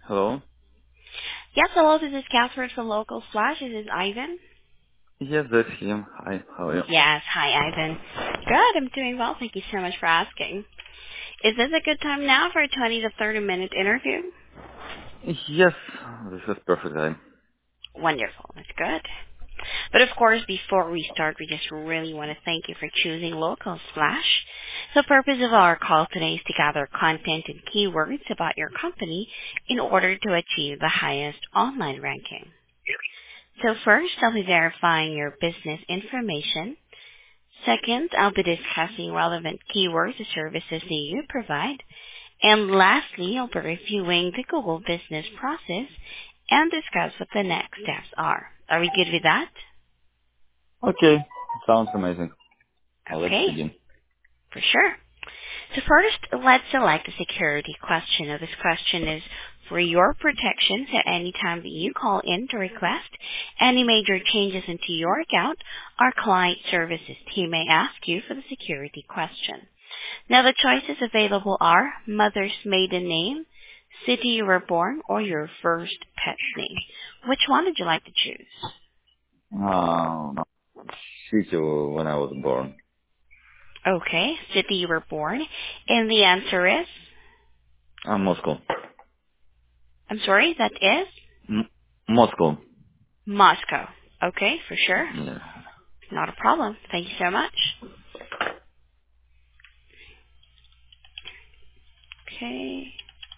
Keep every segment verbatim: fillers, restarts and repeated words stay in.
Hello? Yes, hello, this is Catherine from Local Flash. This is Ivan. Yes, that's him. Hi, how are you? Yes, hi Ivan. Good, I'm doing well. Thank you so much for asking. Is this a good time now for a twenty to thirty minute interview? Yes, this is perfect time. Wonderful, that's good. But of course, before we start, we just really want to thank you for choosing Local Flash. The purpose of our call today is to gather content and keywords about your company in order to achieve the highest online ranking. So first, I'll be verifying your business information. Second, I'll be discussing relevant keywords or services that you provide. And lastly, I'll be reviewing the Google business process and discuss what the next steps are. Are we good with that? Okay, sounds amazing. Uh, let's Okay, begin. for sure. So first, let's select a security question. Now this question is for your protection, so anytime that you call in to request any major changes into your account, our client services team may ask you for the security question. Now the choices available are mother's maiden name, city you were born, or your first pet's name. Which one would you like to choose? Um, city when I was born. Okay, city you were born. And the answer is, Uh, Moscow. I'm sorry, that is M- Moscow. Moscow. Okay, for sure. Yeah. Not a problem. Thank you so much. Okay.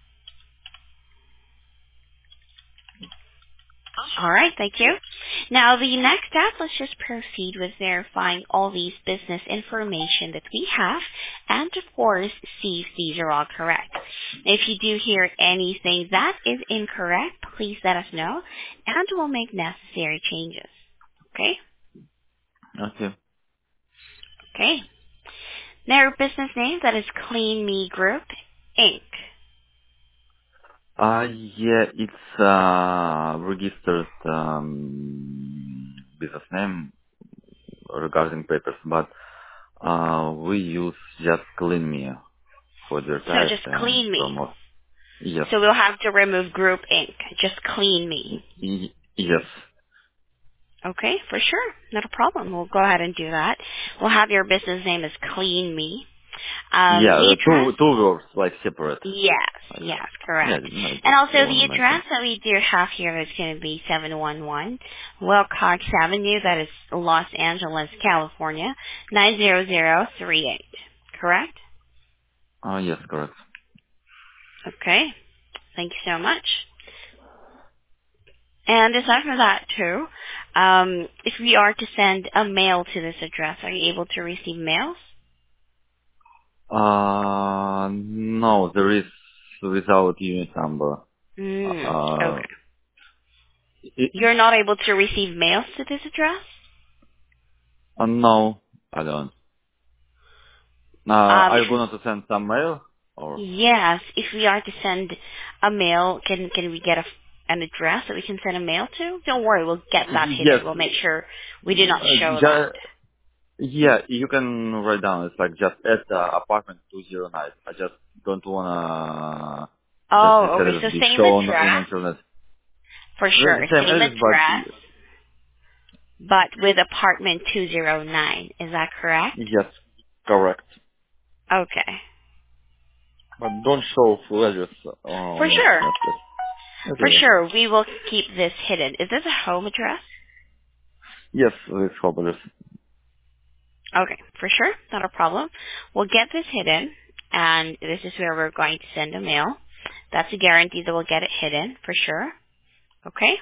All right, thank you. Now, the next step, let's just proceed with verifying all these business information that we have and, of course, see if these are all correct. If you do hear anything that is incorrect, please let us know, and we'll make necessary changes. Okay? Okay. Okay. Now, your business name, that is Clean Me Group, Incorporated. Uh, yeah, it's, uh, registered, um, business name regarding papers, but, uh, we use just Clean Me for So advertise just and Clean Me. promote. Yes. So we'll have to remove Group Incorporated. Just Clean Me. Y- y- yes. Okay, for sure. Not a problem. We'll go ahead and do that. We'll have your business name as Clean Me. Um, Yeah, the uh, address? two two words like separate. Yes, Like, yes, yeah, correct. no, And just also want the to mention. address that we do have here is going to be seven one one Wilcox Avenue, that is Los Angeles, California, nine zero zero three eight. Correct? Oh, yes, correct. Okay. Thank you so much. And aside from that too, um, if we are to send a mail to this address, are you able to receive mails? Uh, no, there is without unit number. Mm, Uh, okay. it, You're not able to receive mails to this address? uh, no, I don't. Uh, Um, are if, you going to send some mail or? yes, if we are to send a mail, can can we get a, an address that we can send a mail to? Don't worry, we'll get that Yes, hidden. We'll make sure we do not uh, show that. ju- yeah, you can write down. It's like just at uh, apartment two zero nine. I just don't wanna just this Oh, okay. address So be same shown in address, internet. for The sure. same Same address, but address, but with apartment two zero nine. Is that correct? yes, correct. Okay. But don't show full address For on sure. internet. Yes. For Okay. sure. We will keep this hidden. Is this a home address? Yes, it's home address. Okay, for sure, not a problem. We'll get this hidden, and this is where we're going to send a mail. That's a guarantee that we'll get it hidden, for sure. Okay?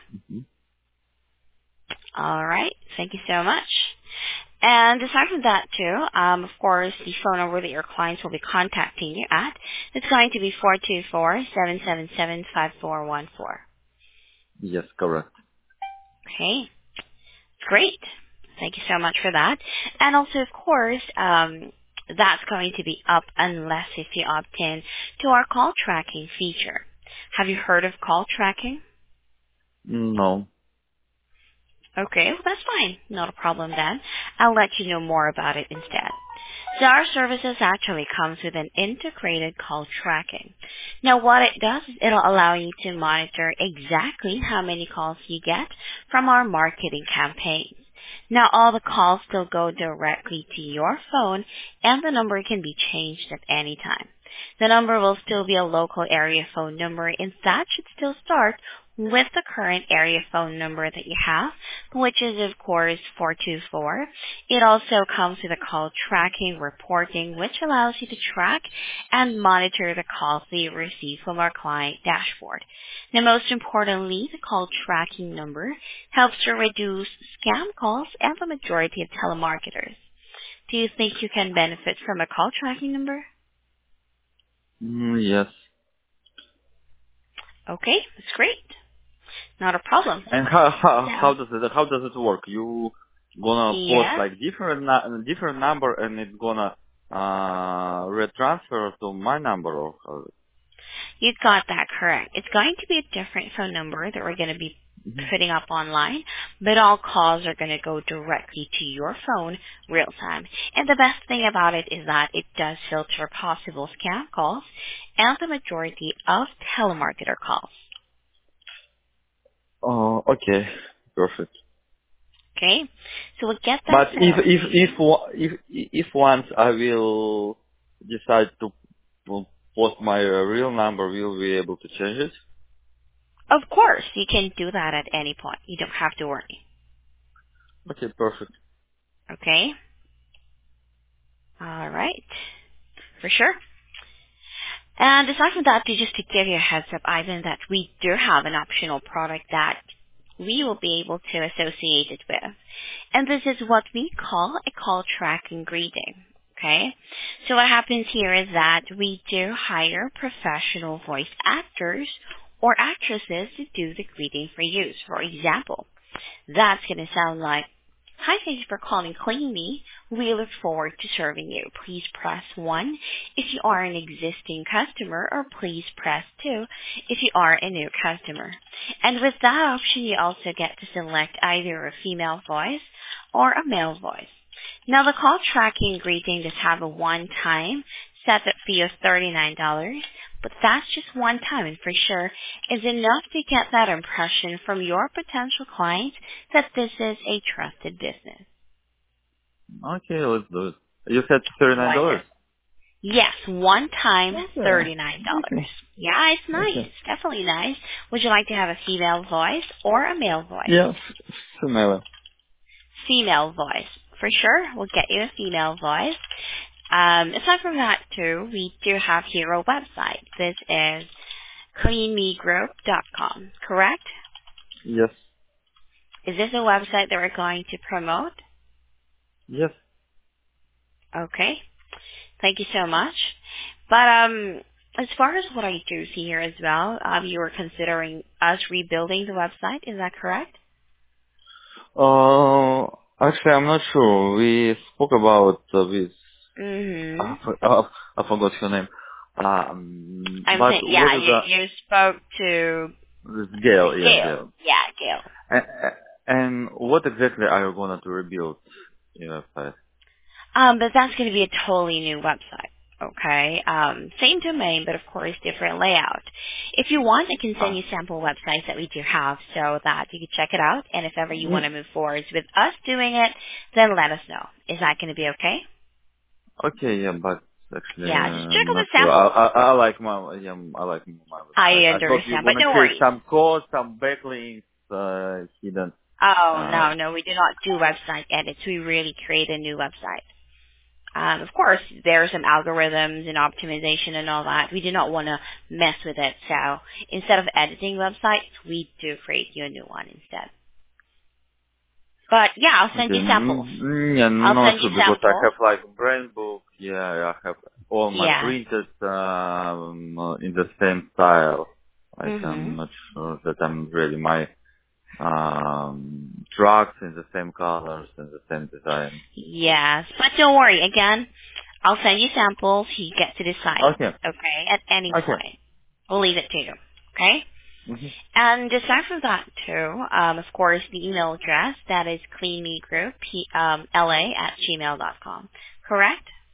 All right, thank you so much. And aside from that, too, um, of course, the phone number that your clients will be contacting you at is going to be four two four, seven seven seven, five four one four. Yes, correct. Okay? Great. Thank you so much for that. And also, of course, um, that's going to be up unless if you opt in to our call tracking feature. Have you heard of call tracking? No. Okay, well, that's fine. Not a problem then. I'll let you know more about it instead. So our services actually comes with an integrated call tracking. Now what it does is it'll allow you to monitor exactly how many calls you get from our marketing campaigns. Now all the calls still go directly to your phone and the number can be changed at any time. The number will still be a local area phone number and that should still start with the current area phone number that you have, which is of course four two four. It also comes with a call tracking reporting, which allows you to track and monitor the calls that you receive from our client dashboard. Now most importantly, the call tracking number helps to reduce scam calls and the majority of telemarketers. Do you think you can benefit from a call tracking number? Mm, yes. Okay, that's great. Not a problem. And how how Yeah. how does it how does it work? You gonna post Yes. like different nu- different number and it's gonna uh retransfer to my number or how? You got that correct. It's going to be a different phone number that we're going to be Mhm. putting up online, but all calls are going to go directly to your phone real time. And the best thing about it is that it does filter possible scam calls and the majority of telemarketer calls. Oh, okay, perfect. Okay? So we'll get that But set if up if for you. if wa- if if once I will decide to po- post my uh, real number, will be able to change it? Of course, you can do that at any point. You don't have to worry. Okay, perfect. Okay? All right. For sure. And aside from that, to just to give you a heads up, Ivan, that we do have an optional product that we will be able to associate it with. And this is what we call a call tracking greeting. Okay? So what happens here is that we do hire professional voice actors or actresses to do the greeting for you. For example, that's going to sound like, "Hi, thank you for calling Clean Me. We look forward to serving you. Please press one if you are an existing customer, or please press two if you are a new customer." And with that option, you also get to select either a female voice or a male voice. Now, the call tracking greeting does have a one-time setup fee of thirty-nine dollars, but that's just one time and for sure is enough to get that impression from your potential client that this is a trusted business. Okay, let's do it. You said thirty nine Wonderful. dollars. Yes, one time Okay. thirty-nine dollars. Okay. Yeah, it's nice. Okay. Definitely nice. Would you like to have a female voice or a male voice? Yeah. Female. Female voice. For sure, we'll get you a female voice. Um, aside from that, too, we do have here a website. This is clean me group dot com, correct? Yes. Is this a website that we're going to promote? Yes. Okay. Thank you so much. But um, as far as what I do see here as well, um, you were considering us rebuilding the website. Is that correct? Uh, actually, I'm not sure. We spoke about uh, this. Mm-hmm. I, for- uh, I forgot your name. Um, I'm but saying, what yeah, is you, the you spoke to this Gail? Yeah, Gail. Gail. Yeah, Gail. And, and what exactly are you going to rebuild your website? Um, but that's going to be a totally new website. Okay. Um, same domain, but of course different layout. If you want, I can send Ah. you sample websites that we do have so that you can check it out. And if ever you want Mm, to move forward with us doing it, then let us know. Is that going to be okay? okay, yeah, but actually, Yeah, just check I'm out the not sure. I, samples. I, I like my, yeah, I like my I website. I thought you're understand, but gonna no create worries. some code, some backlinks, uh, hidden. Oh, Uh, no, no, we do not do website edits. We really create a new website. Um, of course, there are some algorithms and optimization and all that. We do not want to mess with it. So instead of editing websites, we do create you a new one instead. But yeah, I'll okay, send you samples. mm, mm, yeah, I'll not send you sure because I samples. have like brain book. Yeah, I have all my Yeah. printed um, uh, in the same style. Like I'm Mhm. not sure that I'm ready. My um, trucks in the same colors and the same design. Yes, but don't worry. Again, I'll send you samples. You get to decide. Okay, Okay, at any okay. point. We'll leave it to you. Okay. hmm And aside from that too, um, of course, the email address that is cleanmegroup, P, um, la at gmail dot com. Correct?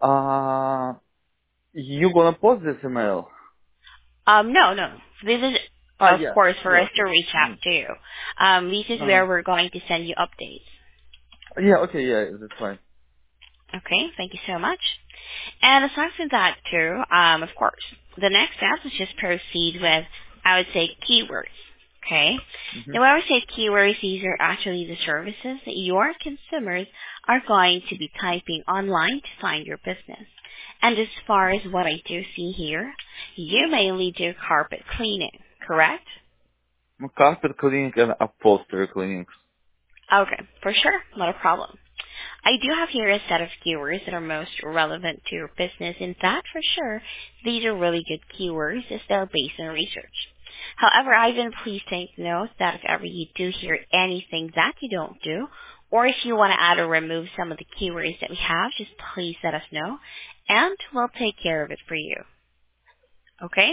Uh, you gonna post this email? Um, no, no. This is, Ah, of yeah, course, for yeah, us okay. to reach out Mm. to you. Um, this is Uh-huh. where we're going to send you updates. Yeah, okay, yeah, that's fine. Okay, thank you so much. And aside from that, too, um, of course, the next step is just proceed with, I would say, keywords. Okay? Mm-hmm. Now, when I would say keywords, these are actually the services that your consumers are going to be typing online to find your business. And as far as what I do see here, you mainly do carpet cleaning, correct? Carpet cleaning and upholstery cleaning. Okay, for sure, not a problem. I do have here a set of keywords that are most relevant to your business, and that for sure, these are really good keywords as they're based on research. However, Ivan, please take note that if ever you do hear anything that you don't do, or if you want to add or remove some of the keywords that we have, just please let us know, and we'll take care of it for you. Okay?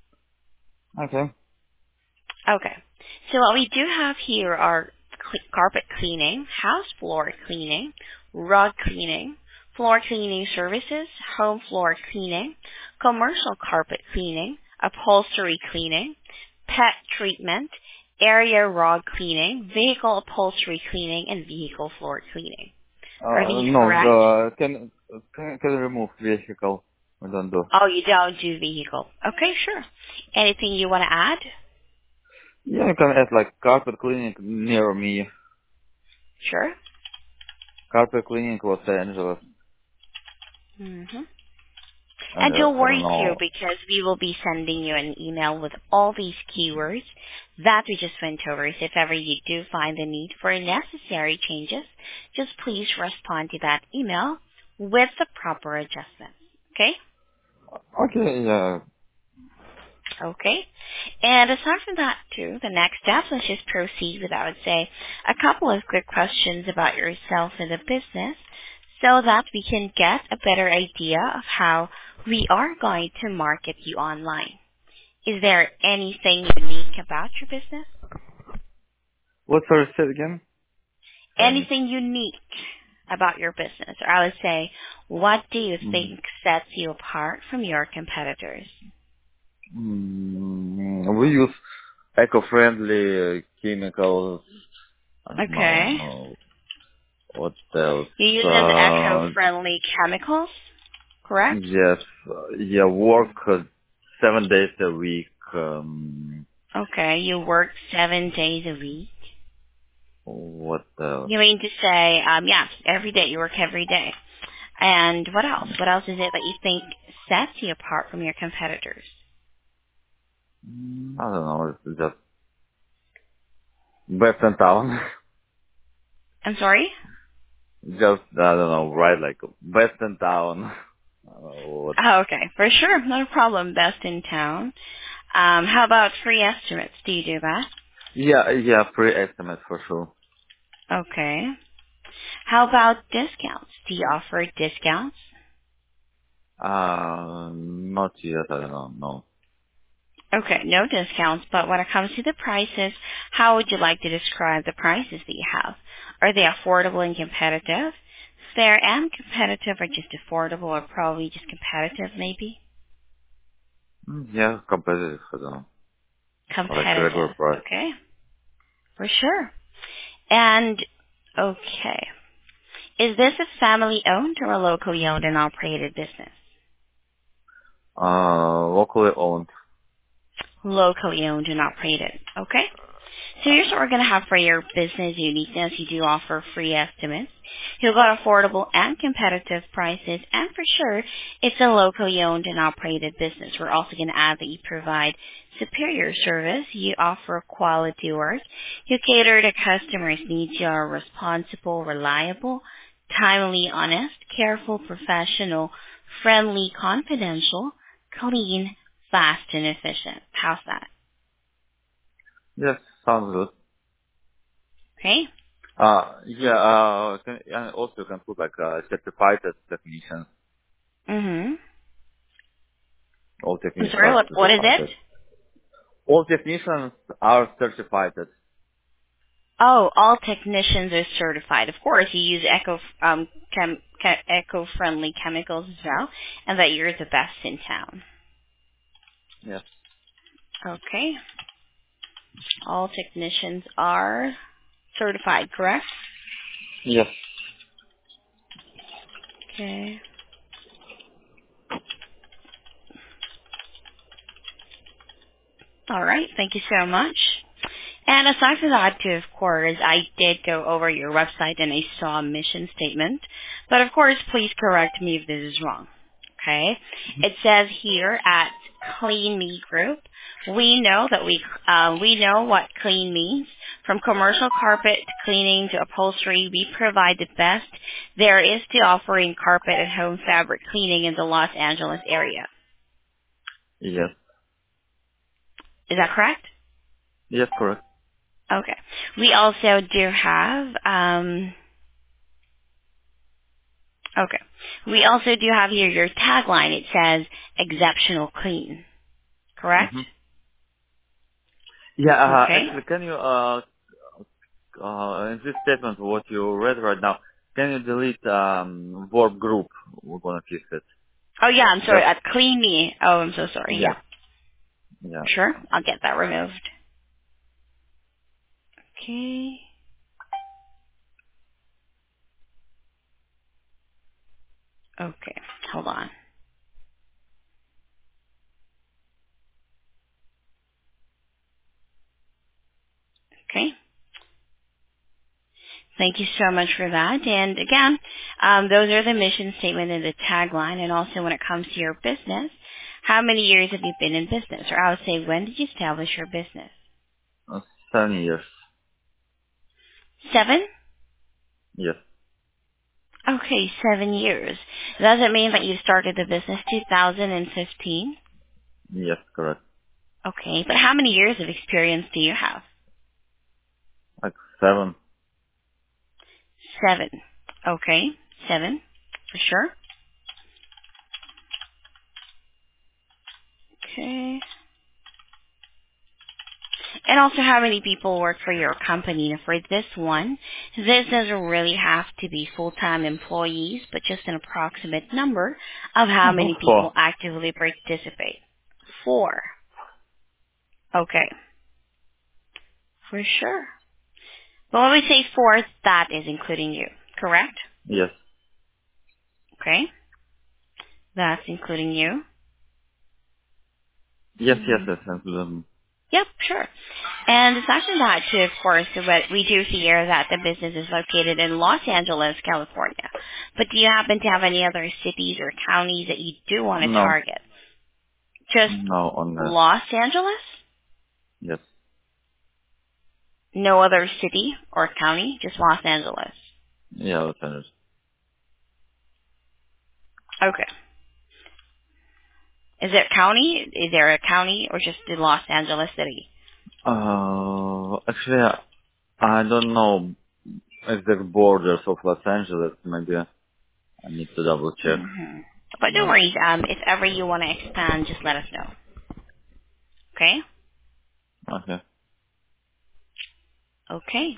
Okay. Okay. So what we do have here are cle- carpet cleaning, house floor cleaning, rug cleaning, floor cleaning services, home floor cleaning, commercial carpet cleaning, upholstery cleaning, pet treatment, area rug cleaning, vehicle upholstery cleaning, and vehicle floor cleaning. Are Uh, these no, correct? uh, can, can, can remove vehicle. I don't do. Oh, you don't do vehicle. Okay, sure. Anything you want to add? Yeah, you can add like carpet cleaning near me. Sure. Carpet cleaning Los Angeles. Mm-hmm. And And uh, don't I don't worry too, know. because we will be sending you an email with all these keywords that we just went over. So if ever you do find the need for necessary changes, just please respond to that email with the proper adjustments. Okay? Okay, yeah. Okay. And aside from that too, the next step, let's just proceed with, I would say, a couple of quick questions about yourself and the business so that we can get a better idea of how we are going to market you online. Is there anything unique about your business? What's our set again? Sorry. Anything unique about your business? Or I would say, what do you Mm. think sets you apart from your competitors? Mm, we use eco-friendly uh, chemicals. I don't Okay. know. What else? You use Uh, eco-friendly chemicals, correct? yes, uh, yeah, work uh, seven days a week. Um, Okay, you work seven days a week. what else? You mean to say, um, yeah, every day, you work every day. And what else? What else is it that you think sets you apart from your competitors? Mm, I don't know. It's just best in town. I'm sorry? just I don't know. Right, like best in town. Uh, what? Oh, okay, for sure, no problem. Best in town. Um, how about free estimates? Do you do that? Yeah, yeah, free estimate for sure. Okay. How about discounts? Do you offer discounts? Uh, not yet. I don't know. No. Okay, no discounts, but when it comes to the prices, how would you like to describe the prices that you have? Are they affordable and competitive? Fair and competitive, or just affordable, or probably just competitive maybe? Mm, yeah, competitive. I don't know. Like regular Competitive, price. okay, for sure. And, okay, is this a family-owned or a locally owned and operated business? Uh, locally owned. Locally owned and operated, okay? So here's what we're going to have for your business uniqueness. You do offer free estimates. You've got affordable and competitive prices, and for sure, it's a locally owned and operated business. We're also going to add that you provide superior service. You offer quality work. You cater to customers' needs. You are responsible, reliable, timely, honest, careful, professional, friendly, confidential, clean, fast, and efficient. How's that? Yes, sounds good. Okay? Uh, yeah, uh, can, and also you can put like, uh, certified as technicians. Mm-hmm. All I'm technicians sorry, are what what is it? certified. All technicians are certified. Oh, all technicians are certified. Of course, you use eco um, chem- ke- eco-friendly chemicals as well, and that you're the best in town. Yes. Okay. All technicians are certified, correct? Yes. Okay. All right. Thank you so much. And aside from that, too, of course, I did go over your website and I saw a mission statement. But of course, please correct me if this is wrong. Okay? It says here at Clean Me Group, we know that we uh, we know what clean means. From commercial carpet cleaning to upholstery, we provide the best there is to offering carpet and home fabric cleaning in the Los Angeles area. Yes. Is that correct? Yes, correct. Okay. We also do have, um, okay. We also do have here your tagline. It says exceptional clean. Correct? Mm-hmm. Yeah, uh, Okay. actually, can you, uh, uh, in this statement, what you read right now, can you delete, um, verb group? We're gonna fix it. Oh yeah, I'm sorry. Just, At clean me. Oh, I'm so sorry. yes. Yeah. Yeah. Sure. I'll get that removed. Okay. Okay. Hold on. Okay. Thank you so much for that. And again, um, those are the mission statement and the tagline. And also when it comes to your business, how many years have you been in business? Or I would say, when did you establish your business? Uh, seven years. Seven? Yes. Okay, seven years. Does it mean that you started the business two thousand fifteen? Yes, correct. Okay, but how many years of experience do you have? Like seven. Seven. Okay, seven, for sure. Okay. And also how many people work for your company. Now for this one, this doesn't really have to be full-time employees, but just an approximate number of how Uh-huh. many people Four. actively participate. Four. Okay, for sure. But when we say four, that is including you, correct? Yes. Okay, that's including you. Yes, yes, Hmm. yes. And, um, Yep, sure. And it's actually that too, of course, but we do see here that the business is located in Los Angeles, California. But do you happen to have any other cities or counties that you do want to no. target? Just No, on the, Los Angeles? yes. No other city or county? Just Los Angeles. Yeah, Los Angeles. Okay. Is it county? Is there a county or just the Los Angeles city? Uh, actually, I, I don't know exact borders of Los Angeles. Maybe I need to double check. Hmm. But no Yeah. worries. Um, if ever you want to expand, just let us know. Okay? Okay. Okay.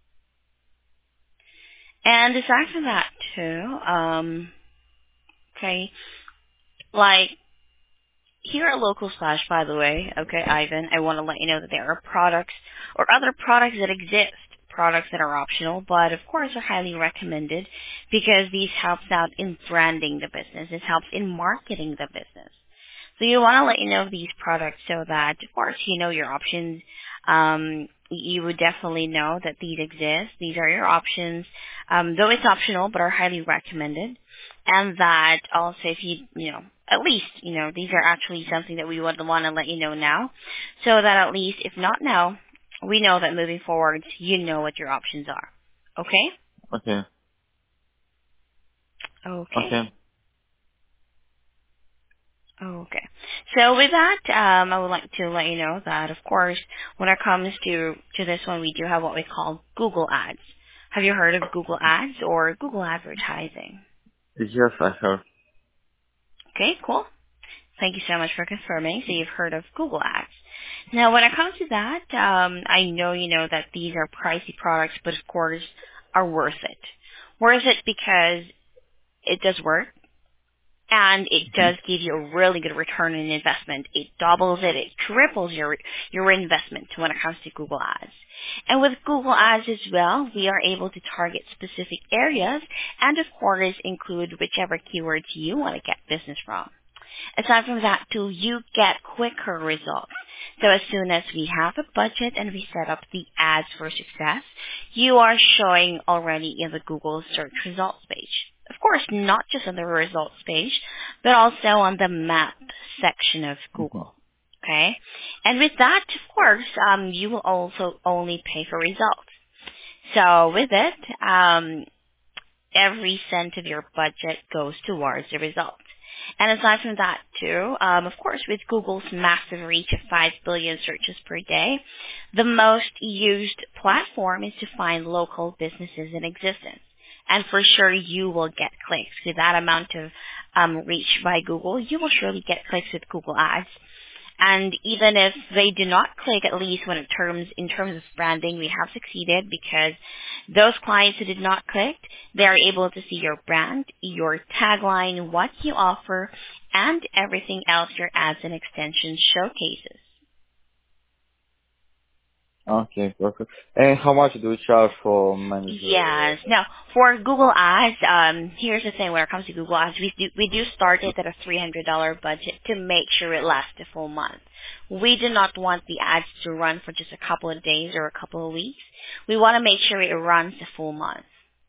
And aside from that too, um, okay, like here at Local Slash, by the way, okay, Ivan, I want to let you know that there are products or other products that exist, products that are optional, but of course are highly recommended because these helps out in branding the business. It helps in marketing the business. So you want to let you know of these products so that, of course, you know your options. Um, you would definitely know that these exist. These are your options, um, though it's optional, but are highly recommended. And that also, if you, you know, at least, you know, these are actually something that we would want to let you know now, so that at least, if not now, we know that moving forward, you know what your options are. Okay? Okay. Okay. Okay. Okay. So with that, um, I would like to let you know that, of course, when it comes to, to this one, we do have what we call Google Ads. Have you heard of Google Ads or Google advertising? Yes, I heard. Okay, cool. Thank you so much for confirming. So you've heard of Google Ads. Now, when it comes to that, um, I know you know that these are pricey products, but of course are worth it. Worth it because it does work. And it Hmm. does give you a really good return on investment. It doubles it, it triples your your investment when it comes to Google Ads. And with Google Ads as well, we are able to target specific areas and of course include whichever keywords you want to get business from. Aside from that too, you get quicker results. So as soon as we have a budget and we set up the ads for success, you are showing already in the Google search results page. Of course, not just on the results page, but also on the map section of Hmm. Google. Okay? And with that, of course, um, you will also only pay for results. So with it, um, every cent of your budget goes towards the results. And aside from that too, um, of course, with Google's massive reach of five billion searches per day, the most used platform is to find local businesses in existence. And for sure, you will get clicks. With that amount of um, reach by Google, you will surely get clicks with Google Ads. And even if they do not click, at least when it terms in terms of branding, we have succeeded because those clients who did not click, they are able to see your brand, your tagline, what you offer, and everything else your ads and extensions showcases. Okay, perfect. And how much do you charge for manager? Yes. Now, for Google Ads, um, here's the thing: when it comes to Google Ads, we do we do start it at a three hundred dollar budget to make sure it lasts a full month. We do not want the ads to run for just a couple of days or a couple of weeks. We want to make sure it runs a full month.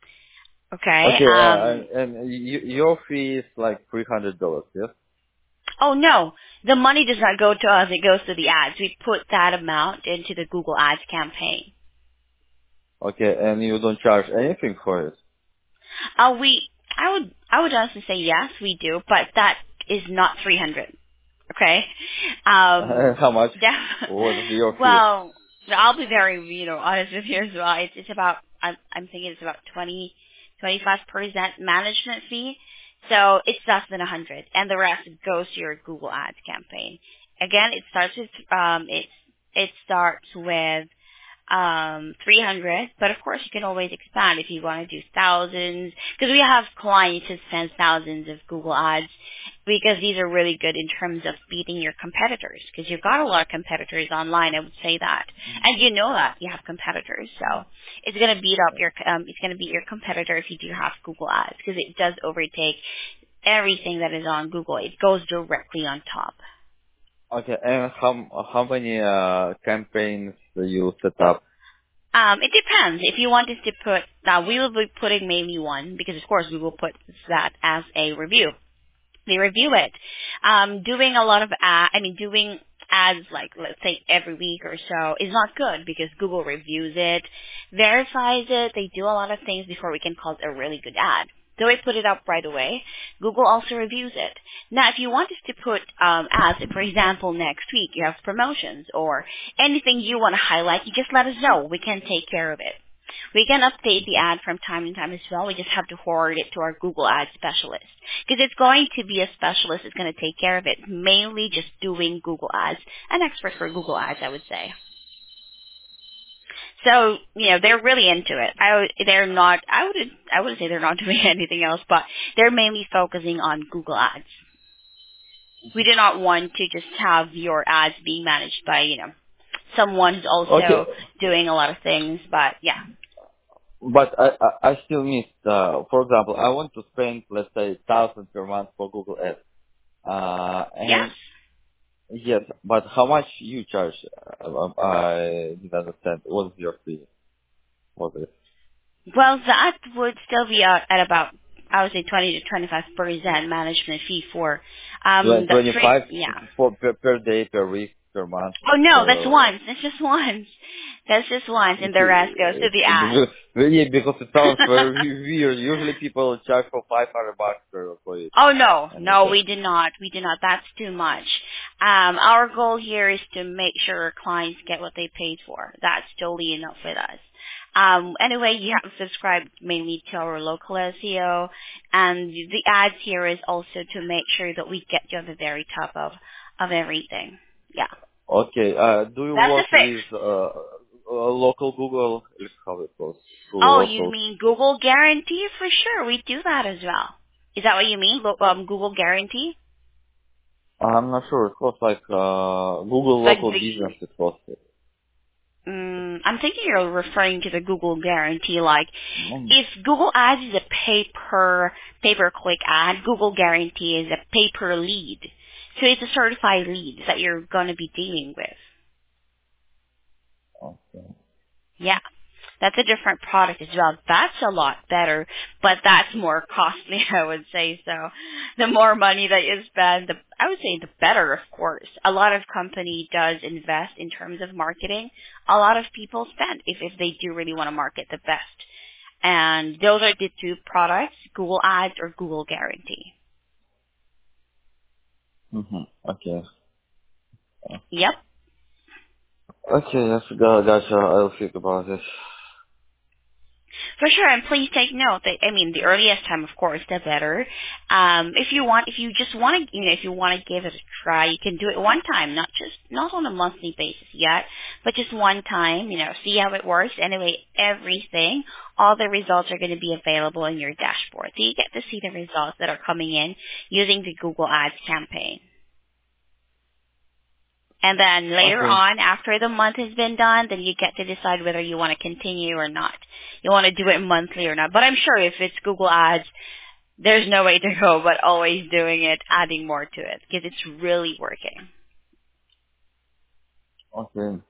Okay. Okay, uh, Um. and, and y- your fee is like three hundred dollars, yes? Oh no, the money does not go to us; it goes to the ads. We put that amount into the Google Ads campaign. Okay, and you don't charge anything for it. Uh, we, I would, I would honestly say yes, we do, but that is not three hundred. Okay. Um. How much? Def- What is your fee? well, I'll be very, you know, honest with you as well. It's, it's about, I'm, I'm thinking it's about twenty, twenty-five percent management fee. So it's less than a hundred, and the rest goes to your Google Ads campaign. Again, it starts with, um, it, it starts with um, three hundred, but of course you can always expand if you want to do thousands, because we have clients who spend thousands of Google Ads, because these are really good in terms of beating your competitors, because you've got a lot of competitors online, I would say that. And you know that, you have competitors, so it's going to beat up your, um, it's going to beat your competitor if you do have Google Ads, because it does overtake everything that is on Google. It goes directly on top. Okay, and how how many uh, campaigns do you set up? Um, it depends. If you want us to put, now we will be putting maybe one, because of course we will put that as a review. They review it. Um, doing a lot of ad, I mean doing ads like let's say every week or so is not good because Google reviews it, verifies it, they do a lot of things before we can call it a really good ad. So we put it up right away. Google also reviews it. Now, if you want us to put um, ads, for example, next week you have promotions or anything you want to highlight, you just let us know. We can take care of it. We can update the ad from time to time as well. We just have to forward it to our Google Ads specialist. Because it's going to be a specialist that's going to take care of it, mainly just doing Google Ads. An expert for Google Ads, I would say. So, you know, they're really into it. I would, they're not, I would, I wouldn't say they're not doing anything else, but they're mainly focusing on Google Ads. We do not want to just have your ads being managed by, you know, someone who's Okay, also doing a lot of things, but yeah. but I I, I still miss. Uh, for example, I want to spend let's say thousand per month for Google Ads. Uh, Yes. and yes, but how much you charge? Uh, I didn't understand. What is your fee? What is Well, that would still be at, at about, I would say, twenty to twenty-five percent management fee for um, the twenty free, five yeah. for per, per day, per week, per month? Oh, no, that's Per once. That's just once. That's just once, and It's, the rest goes to it's the ad. it's really because it sounds very weird. Usually people charge for five hundred bucks per for it, Oh, no. and it's No, just we did not. We did not. That's too much. Um, our goal here is to make sure our clients get what they paid for. That's totally enough with us. Um, anyway, you have subscribed mainly to our local S E O, and the ads here is also to make sure that we get you on the very top of, of everything. Yeah. okay. Uh, do you That's a work fix. with uh, uh local Google? How it goes? Google Oh, you local. mean Google Guarantee? For sure, we do that as well. Is that what you mean? Lo- um, Google Guarantee? I'm not sure. It was like uh, Google Like local the, business. It was. mm, I'm thinking you're referring to the Google Guarantee. Like, Um, if Google Ads is a pay per pay per click ad, Google Guarantee is a pay per lead. So it's a certified lead that you're going to be dealing with. okay. Yeah. That's a different product as well. That's a lot better, but that's more costly, I would say. So the more money that you spend, the, I would say the better, of course. A lot of company does invest in terms of marketing. A lot of people spend if, if they do really want to market the best. And those are the two products, Google Ads or Google Guarantee. Mm-hmm. Okay. Yep. Okay, yes, got- gotcha. I'll think about this. For sure, and please take note that I mean the earliest time, of course, the better. Um, if you want, if you just want to, you know, if you want to give it a try, you can do it one time, not just not on a monthly basis yet, but just one time. You know, see how it works. Anyway, everything, all the results are going to be available in your dashboard, so you get to see the results that are coming in using the Google Ads campaign. And then later Okay. on, after the month has been done, then you get to decide whether you want to continue or not. You want to do it monthly or not. But I'm sure if it's Google Ads, there's no way to go but always doing it, adding more to it, because it's really working. Okay.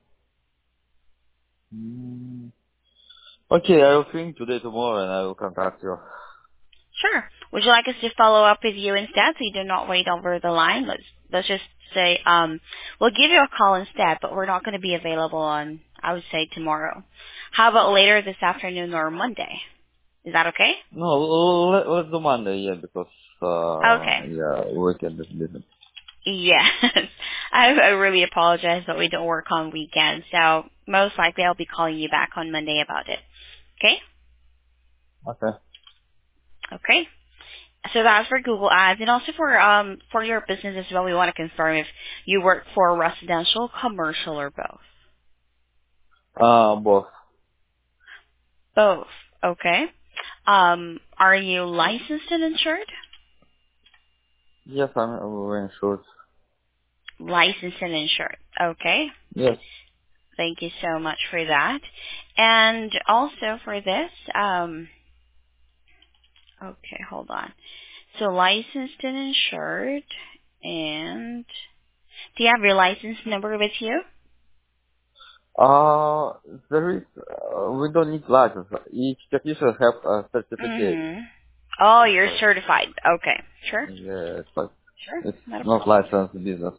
Mm. Okay, I will think today, tomorrow, and I will contact you. Sure. Would you like us to follow up with you instead so you do not wait over the line? Let's let's just say um we'll give you a call instead, but we're not going to be available on I would say tomorrow. How about later this afternoon or Monday? Is that okay? No, let, let's do Monday, yeah, because, Okay. uh, yeah, weekend is busy. Yes. I, I really apologize, but we don't work on weekends, so most likely I'll be calling you back on Monday about it. Okay? Okay. Okay. So that's for Google Ads, and also for um for your business as well. We want to confirm if you work for residential, commercial, or both. Uh, both. Both. Okay. Um, are you licensed and insured? Yes, I'm uh, insured. Licensed and insured. Okay. Yes. Thank you so much for that. And also for this, um, okay, hold on. So licensed and insured, and do you have your license number with you? Uh, there is, uh, we don't need license. Each technician have a certificate. Mm-hmm. Oh, It's you're like, certified. Okay, sure, yeah, it's like, sure, it's not a not problem. licensed business.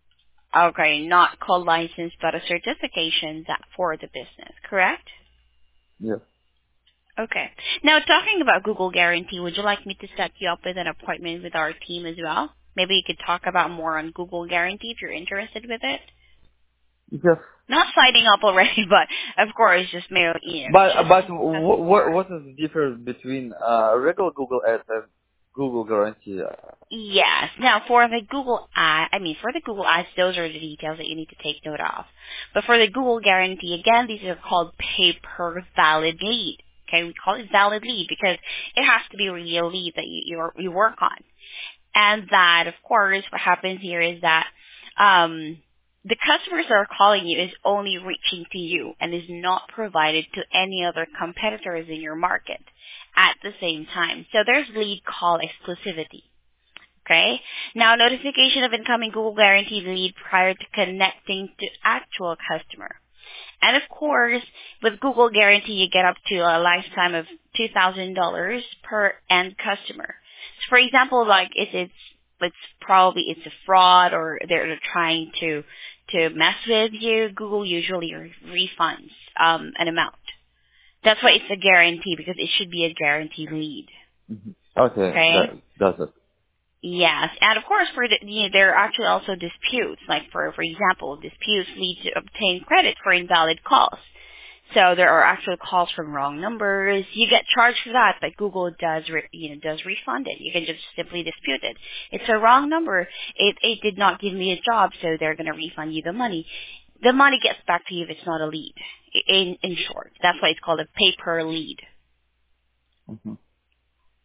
Okay, not called license, but a certification that for the business, correct? Yes. Okay. Now, talking about Google Guarantee, would you like me to set you up with an appointment with our team as well? Maybe you could talk about more on Google Guarantee if you're interested with it. Yes. Not signing up already, but of course, just maybe you know, But, just but discuss what, more. what is the difference between, uh, regular Google Ads and Google Guarantee? Yes. Now, for the Google Ad, I mean, for the Google Ads, those are the details that you need to take note of. But for the Google Guarantee, again, these are called pay-per-valid lead. Okay, we call it valid lead because it has to be really a lead that you you, you work on. And that, of course, what happens here is that um, the customers that are calling you is only reaching to you and is not provided to any other competitors in your market at the same time. So there's lead call exclusivity. Okay? Now, notification of incoming Google Guaranteed lead prior to connecting to actual customer. And of course, with Google Guarantee, you get up to a lifetime of two thousand dollars per end customer. So for example, like if it's, it's probably it's a fraud or they're trying to, to mess with you, Google usually re- refunds um, an amount. That's why it's a guarantee because it should be a guaranteed lead. hmm Okay, Okay? that, that's it. Yes, and of course, for the, you know, there are actually also disputes. Like for for example, disputes lead to obtain credit for invalid calls. So there are actual calls from wrong numbers. You get charged for that, but Google does re, you know does refund it. You can just simply dispute it. It's a wrong number. It it did not give me a job, so they're going to refund you the money. The money gets back to you if it's not a lead. In in short, that's why it's called a pay per lead. hmm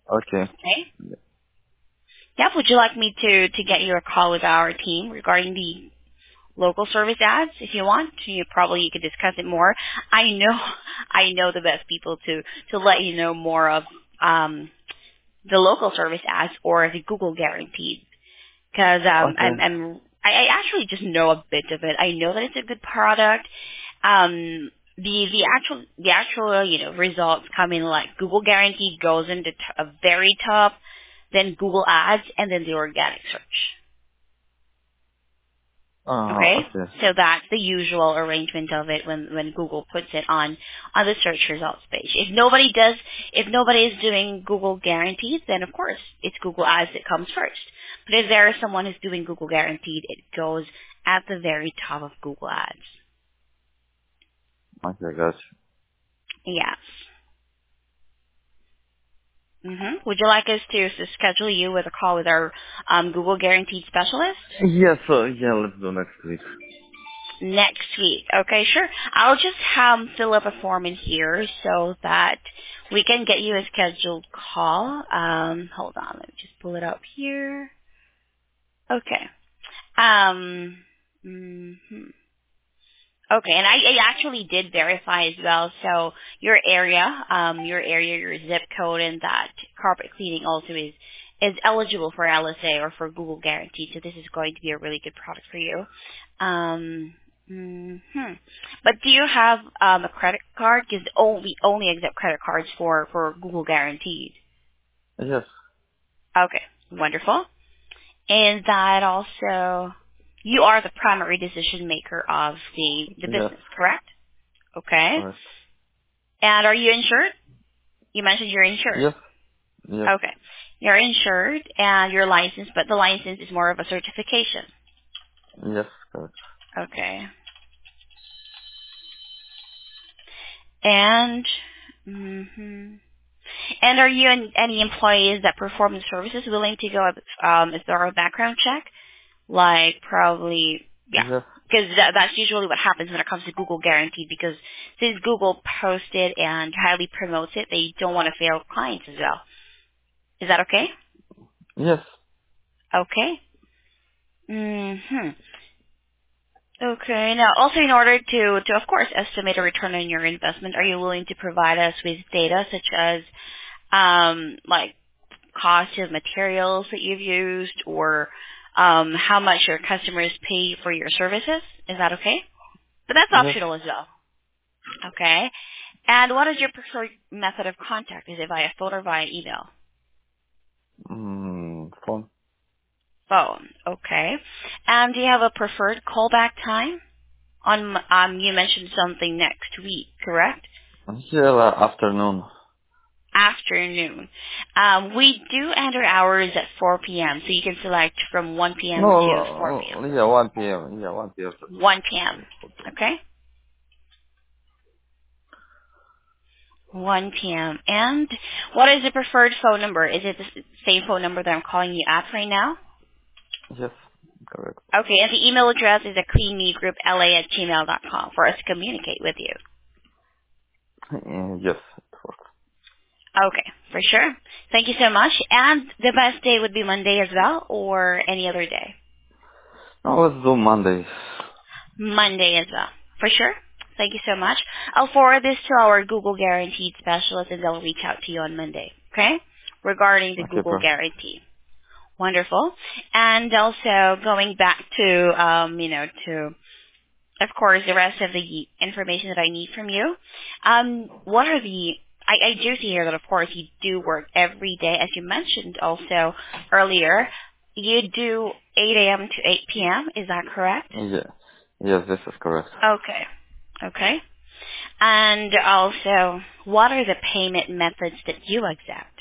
Okay. Okay. Yep. Would you like me to to get you a call with our team regarding the local service ads? If you want, you probably you could discuss it more. I know, I know the best people to to let you know more of um the local service ads or the Google guaranteed. Because um, Okay. I'm, I'm I, I actually just know a bit of it. I know that it's a good product. Um, the the actual the actual you know results come in like Google guaranteed goes into t- a very top, then Google Ads, and then the organic search. Uh, Okay, okay. so that's the usual arrangement of it when when Google puts it on on the search results page. If nobody does, if nobody is doing Google Guaranteed, then of course it's Google Ads that comes first. But if there is someone who's doing Google Guaranteed, it goes at the very top of Google Ads. Okay, gotcha. Yeah. hmm Would you like us to, to schedule you with a call with our um, Google Guaranteed specialist? Yes, uh, yeah, let's do next week. Next week. Okay, sure. I'll just um, fill up a form in here so that we can get you a scheduled call. Um, hold on, let me just pull it up here. Okay. Um, mhm. Okay, and I, I actually did verify as well. So your area, um, your area, your zip code, and that carpet cleaning also is is eligible for L S A or for Google Guaranteed. So this is going to be a really good product for you. Um, hmm But do you have um, a credit card? Because only only accept credit cards for for Google Guaranteed. Yes. Okay, wonderful. And that also, you are the primary decision maker of the the Yes. business, correct? Okay. Correct. And are you insured? You mentioned you're insured. Yes. Yes. Okay. You're insured and you're licensed, but the license is more of a certification. Yes. Correct. Okay. And, hmm and are you an, any employees that perform the services willing to go um, a thorough background check? Like probably, yeah. Yes. Because that, that's usually what happens when it comes to Google Guaranteed because since Google posts it and highly promotes it, they don't want to fail clients as well. Is that okay? Yes. Okay. hmm Okay. Now, also in order to, to of course estimate a return on your investment, are you willing to provide us with data such as um, like cost of materials that you've used or um, how much your customers pay for your services? Is that okay? But that's Yes. optional as well. Okay. And what is your preferred method of contact? Is it via phone or via email? Mm, phone. Phone. Okay. And do you have a preferred callback time? On um, you mentioned something next week, correct? Yeah, uh, afternoon. Afternoon. Um, we do enter hours at four p.m., so you can select from one p.m. No, to four uh, yeah, one p m. Yeah, one p m. p.m. one p.m. Okay. one p.m. And what is the preferred phone number? Is it the s- same phone number that I'm calling you at right now? Yes. Correct. Okay, and the email address is a cleanmegroupla at gmail dot com for us to communicate with you. Uh, yes. It works. Okay, for sure. Thank you so much. And the best day would be Monday as well, or any other day? Now let's do Monday. Monday as well, for sure. Thank you so much. I'll forward this to our Google Guaranteed specialist, and they'll reach out to you on Monday. Okay, regarding the Okay, Google perfect. Guarantee. Wonderful. And also going back to, um, you know, to of course, the rest of the information that I need from you. Um, what are the, I, I do see here that, of course, you do work every day, as you mentioned also earlier. You do eight a.m. to eight p.m., is that correct? Yeah. Yes, this is correct. Okay. Okay. And also, what are the payment methods that you accept?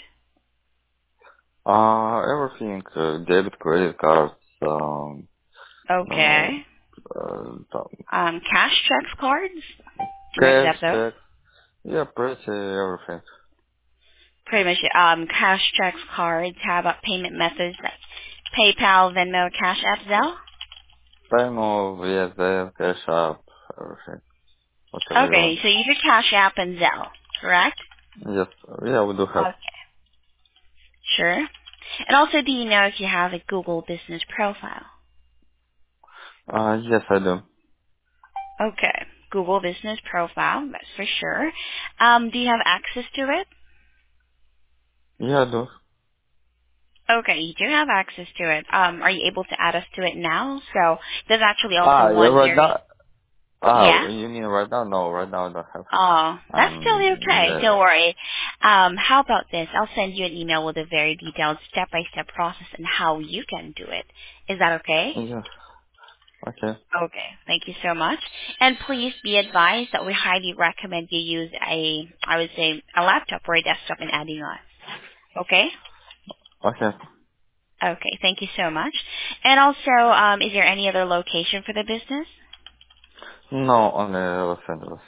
Uh, everything, uh, debit, credit cards, um, uh, Okay. uh, Um, cash checks cards? Do you cash, accept those? check. Yeah, pretty everything. Pretty much um, cash checks, cards. How about payment methods like PayPal, Venmo, Cash App, Zelle? Paymo, yes, there, cash up, everything. Whatever you Okay, want. so you do Cash App and Zelle, correct? Yes, yeah, we do have. Okay. sure. And also, do you know if you have a Google business profile? Uh, yes, I do. Okay, Google business profile, that's for sure. Um, do you have access to it? Yeah, I do. Okay, you do have access to it. Um, are you able to add us to it now? So there's actually also Ah, yeah, one right very, now. Ah, yeah? you mean right now? No, right now I don't have. Oh, that's totally Um, okay. yeah. Don't worry. Um, how about this? I'll send you an email with a very detailed step-by-step process and how you can do it. Is that okay? Yeah. Okay. Okay, thank you so much. And please be advised that we highly recommend you use a, I would say, a laptop or a desktop in adding on. Okay? Okay. Okay, thank you so much. And also, um, is there any other location for the business? No, only Los Angeles.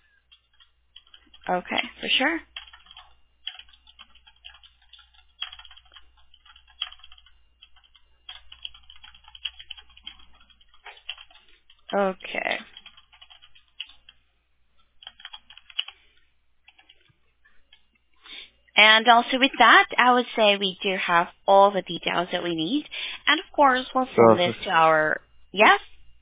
Okay, for sure. Okay. And also with that, I would say we do have all the details that we need. And of course, we'll send this Perfect. to our, yes?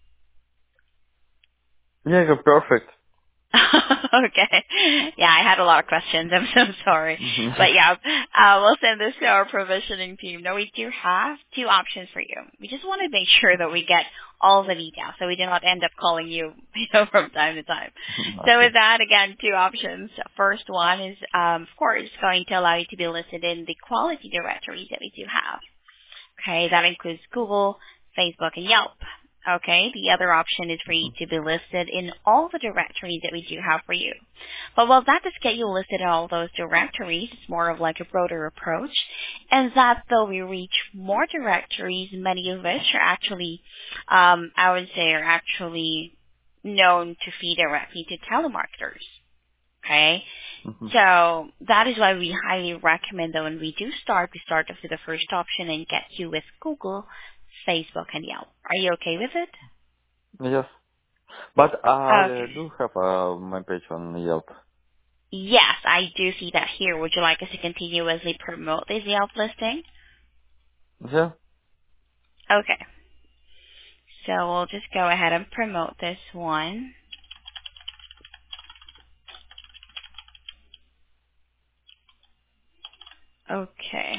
Yeah, you're perfect. Okay. Yeah, I had a lot of questions. I'm so sorry. But yeah, uh, we'll send this to our provisioning team. Now, we do have two options for you. We just want to make sure that we get all the details so we do not end up calling you, you know, from time to time. So Okay. with that, again, two options. First one is, um, of course, going to allow you to be listed in the quality directories that we do have. Okay, that includes Google, Facebook, and Yelp. Okay, the other option is for you to be listed in all the directories that we do have for you. But while that does get you listed in all those directories, it's more of like a broader approach. And that though we reach more directories, many of which are actually, um, I would say, are actually known to feed directly to telemarketers. Okay, Mhm. so that is why we highly recommend that when we do start, we start off with the first option and get you with Google, Facebook, and Yelp. Are you okay with it? Yes. But I Okay. already do have uh, my page on Yelp. Yes, I do see that here. Would you like us to continuously promote this Yelp listing? Yeah. Okay. So we'll just go ahead and promote this one. Okay.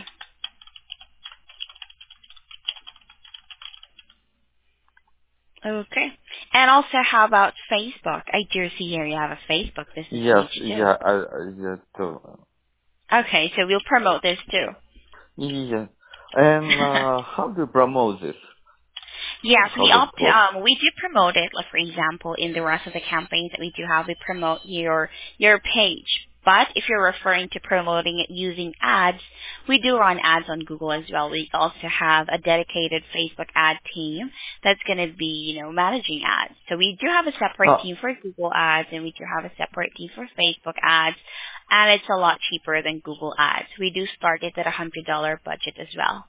Okay. And also, how about Facebook? I do see here you have a Facebook business Yes. page too. Yeah. I, I yeah too. Okay, so we'll promote this too. Yeah. And uh, how do you promote this? Yes, How we does it opt. work? Um, we do promote it. Like for example, in the rest of the campaigns that we do have, we promote your your page. But if you're referring to promoting it using ads, we do run ads on Google as well. We also have a dedicated Facebook ad team that's going to be, you know, managing ads. So we do have a separate Oh, team for Google ads, and we do have a separate team for Facebook ads, and it's a lot cheaper than Google ads. We do start it at a hundred dollar budget as well.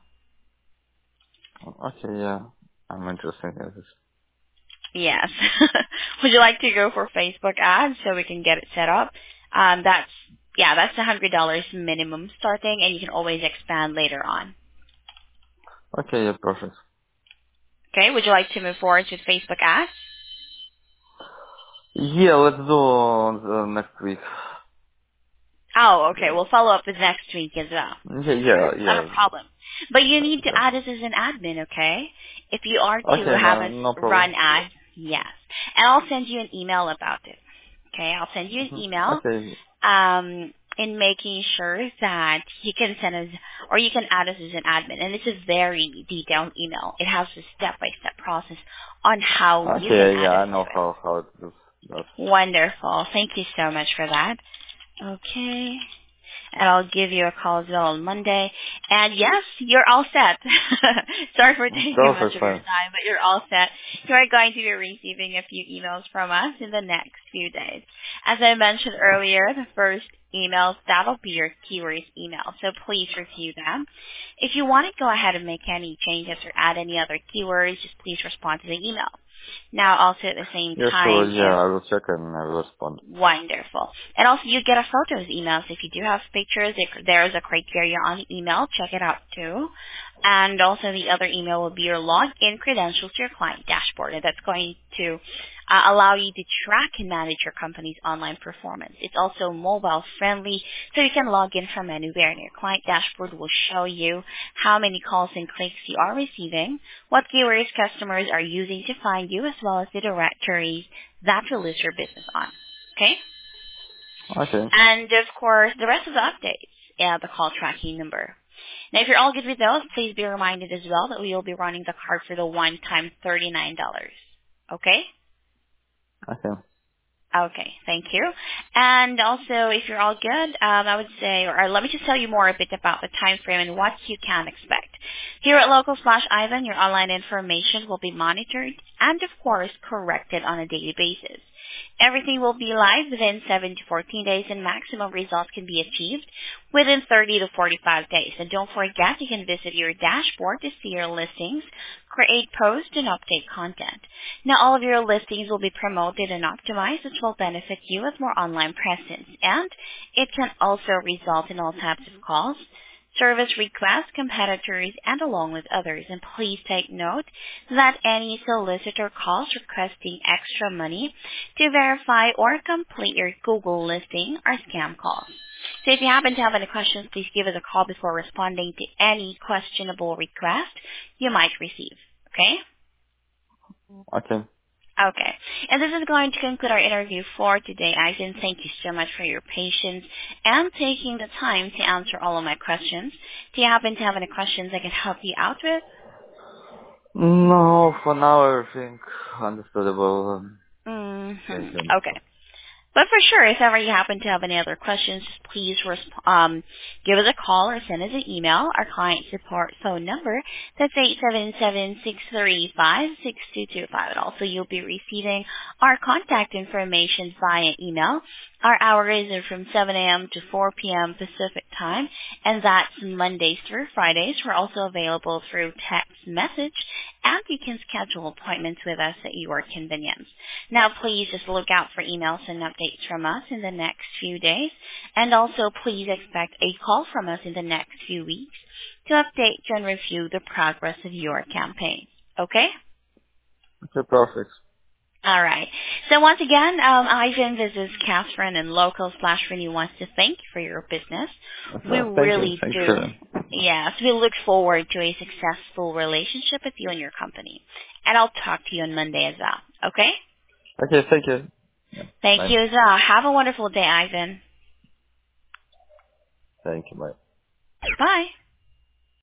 okay. Yeah. I'm interested in this. Yes. Would you like to go for Facebook ads so we can get it set up? Um, that's yeah, that's a hundred dollars minimum starting, and you can always expand later on. Okay. Yeah. Perfect. Okay. Would you like to move forward with Facebook ads? Yeah. Let's do uh, next week. Oh, okay. We'll follow up with next week as well. Yeah. Yeah. Sure, not Yeah. a problem. But you need to Yeah. add us as an admin, okay? If you are to Okay. have No. us No problem. run ads, yes. And I'll send you an email about it. Okay, I'll send you an Mhm. email Okay. um, in making sure that you can send us or you can add us as an admin. And it's a very detailed email. It has a step-by-step process on how you can Okay. Yeah. add us I to know how how it is. That's it. Wonderful. Thank you so much for that. Okay. And I'll give you a call as well on Monday. And yes, you're all set. Sorry for taking much perfect. of your Fine. time, but you're all set. You are going to be receiving a few emails from us in the next few days. As I mentioned earlier, the first emails, that'll be your keywords email. So please review them. If you want to go ahead and make any changes or add any other keywords, just please respond to the email. Now, also at the same Yeah, sure. time, Yeah, if I will check and I will respond. wonderful. And also, you get a photos email. So if you do have pictures, if there's a criteria on the email, check it out too. And also, the other email will be your login credentials to your client dashboard, and that's going to uh, allow you to track and manage your company's online performance. It's also mobile friendly, so you can log in from anywhere, and your client dashboard will show you how many calls and clicks you are receiving, what keywords customers are using to find you, as well as the directories that will list your business on. Okay? Okay. And of course, the rest of the updates, yeah, the call tracking number. Now, if you're all good with those, please be reminded as well that we will be running the card for the one-time thirty-nine dollars. Okay? Okay. Okay, thank you. And also, if you're all good, um, I would say, or, or let me just tell you more a bit about the time frame and what you can expect. Here at Local Slash Ivan, your online information will be monitored and, of course, corrected on a daily basis. Everything will be live within seven to fourteen days, and maximum results can be achieved within thirty to forty-five days. And don't forget, you can visit your dashboard to see your listings, create posts, and update content. Now, all of your listings will be promoted and optimized, which will benefit you with more online presence. And it can also result in all types of calls, service requests, competitors, and along with others. And please take note that any solicitor calls requesting extra money to verify or complete your Google listing are scam calls. So if you happen to have any questions, please give us a call before responding to any questionable request you might receive. Okay? Okay. Okay. And this is going to conclude our interview for today, Ivan. Thank you so much for your patience and taking the time to answer all of my questions. Do you happen to have any questions I can help you out with? No, for now everything understandable. Um, Thank Mm-hmm. you. Okay. But for sure, if ever you happen to have any other questions, just please resp- um, give us a call or send us an email. Our client support phone number, that's eight seven seven, six three five, six two two five. And also, you'll be receiving our contact information via email. Our hours are from seven a.m. to four p.m. Pacific time, and that's Mondays through Fridays. We're also available through text message, and you can schedule appointments with us at your convenience. Now, please just look out for emails and updates from us in the next few days, and also please expect a call from us in the next few weeks to update you and review the progress of your campaign. Okay? Okay, perfect. All right. So once again, um, Ivan, this is Catherine, and Local Slash Renew wants to thank you for your business. We Okay, thank you. really Thank do. you. Yes, we look forward to a successful relationship with you and your company. And I'll talk to you on Monday as well. Okay? Okay, thank you. Yeah, Thank bye. you as well. Have a wonderful day, Ivan. Thank you, bye. Bye.